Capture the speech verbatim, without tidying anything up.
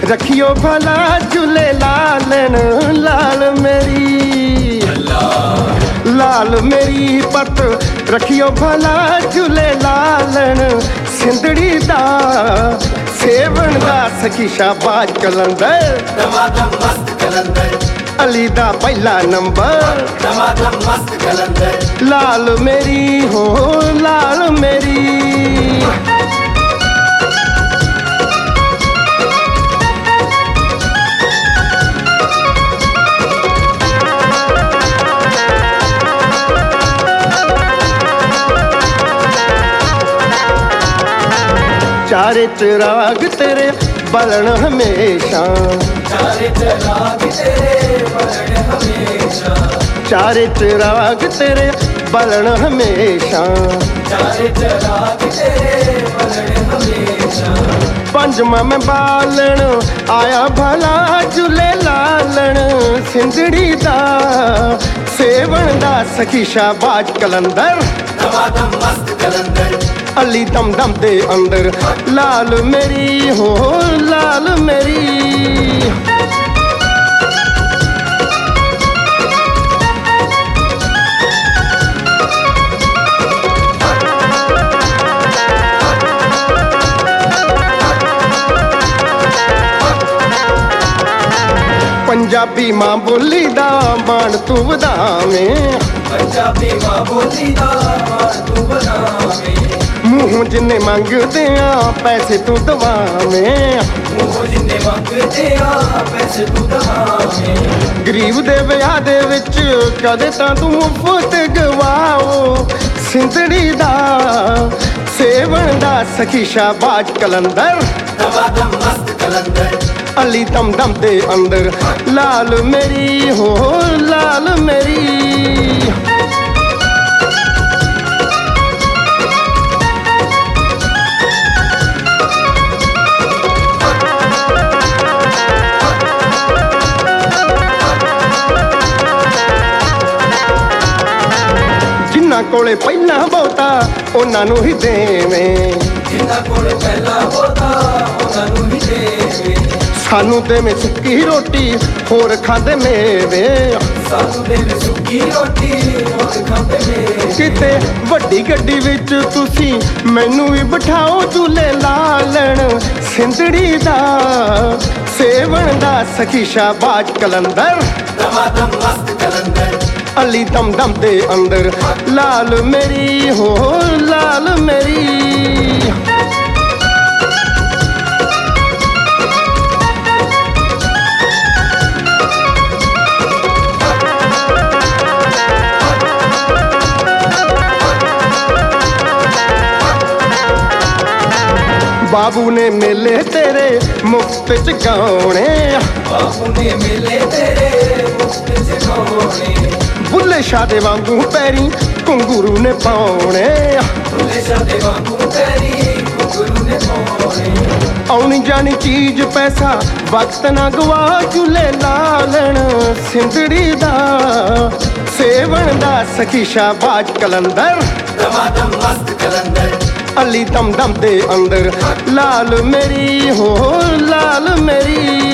रखियो भला झूले लालन लाल मेरी लाल मेरी पत रखियो भला झूले लालन सिंधड़ी दा सेवन दा सखी शाबाज कलंदर दमादम मस्त कलंदर अली दा पहला नंबर दमादम मस्त कलंदर लाल मेरी हो लाल मेरी चारे चिराग तेरे बलन हमेशा चारे चिराग तेरे बलन हमेशा चारे चिराग तेरे बलन हमेशा चारे चिराग तेरे बलन हमेशा पंजमा में बालन आया भला झूले लालन सिंधड़ी दा सेवन दा सखी शाबाज कलंदर दमादम मस्त कलंदर अली दम दम दे अंदर लाल मेरी हो लाल मेरी पंजाबी मां बोली दा मान तू वधावें पंजाबी मां बोली दा मान तू वधावें मुँह जिन्ने मंगदे आ पैसे तू दवावें मुँह जिन्ने मंगदे आ पैसे तू दवावें गरीब दे विआह दे विच कदे तां तू मुफ्त गवाओ सिंधड़ी दा सेवन दा सखी शाबाज कलंदर दमादम मस्त कलंदर अली दम दम दे अंदर लाल मेरी हो लाल मेरी जिन्ना कोले पहला बहुता उन्हां नूं ही देवें जिन्ना कोले पहला बहुता उन्हां नूं ही देवें सानू देवे सुक्की रोटी होर खांदे मेवे सानू देवे सुक्की रोटी होर खांदे मेवे किते वड्डी गड्डी विच तुसी मैनू भी बिठाओ झूले लालन सिंधड़ी दा सेवन दा सखी शाबाज कलंदर दमादम मस्त कलंदर अली दम दम दे अंदर लाल मेरी हो लाल मेरी बाबू ने मेले तेरे मुफ्त च गाने बाबू ने मेले तेरे मुफ्त च गाने बुल्ले शाह दे वांगू पैरी घुंगरू ने पाउणे बुल्ले शाह दे वांगू पैरी घुंगरू ने पाउणे आउनी जानी चीज पैसा वक्त ना गवा झूले लालन सिंधड़ी दा सेवन दा सखी शाबाज कलंदर दमादम मस्त कलंदर अली दम दम दे अंदर लाल मेरी हो लाल मेरी